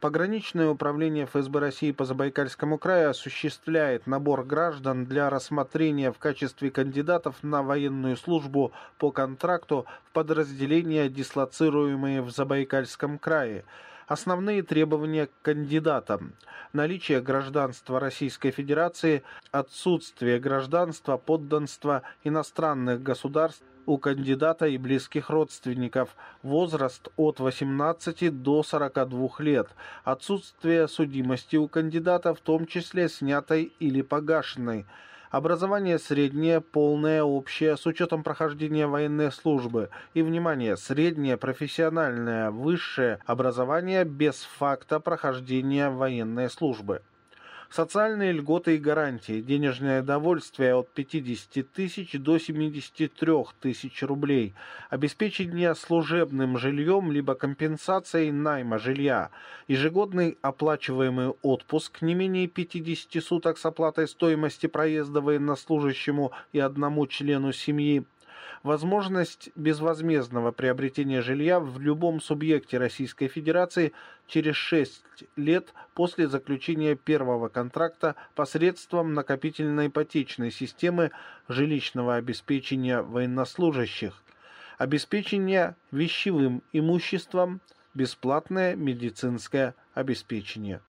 Пограничное управление ФСБ России по Забайкальскому краю осуществляет набор граждан для рассмотрения в качестве кандидатов на военную службу по контракту в подразделения, дислоцируемые в Забайкальском крае. Основные требования к кандидатам: наличие гражданства Российской Федерации, отсутствие гражданства, подданства иностранных государств у кандидата и близких родственников, возраст от 18 до 42 лет, отсутствие судимости у кандидата, в том числе снятой или погашенной, образование среднее, полное, общее, с учетом прохождения военной службы и, внимание, среднее профессиональное, высшее образование без факта прохождения военной службы. Социальные льготы и гарантии: денежное довольствие от 50 тысяч до 73 тысяч рублей, обеспечение служебным жильем либо компенсацией найма жилья, ежегодный оплачиваемый отпуск не менее 50 суток с оплатой стоимости проезда военнослужащему и одному члену семьи, возможность безвозмездного приобретения жилья в любом субъекте Российской Федерации через 6 лет после заключения первого контракта посредством накопительной ипотечной системы жилищного обеспечения военнослужащих, обеспечение вещевым имуществом, бесплатное медицинское обеспечение.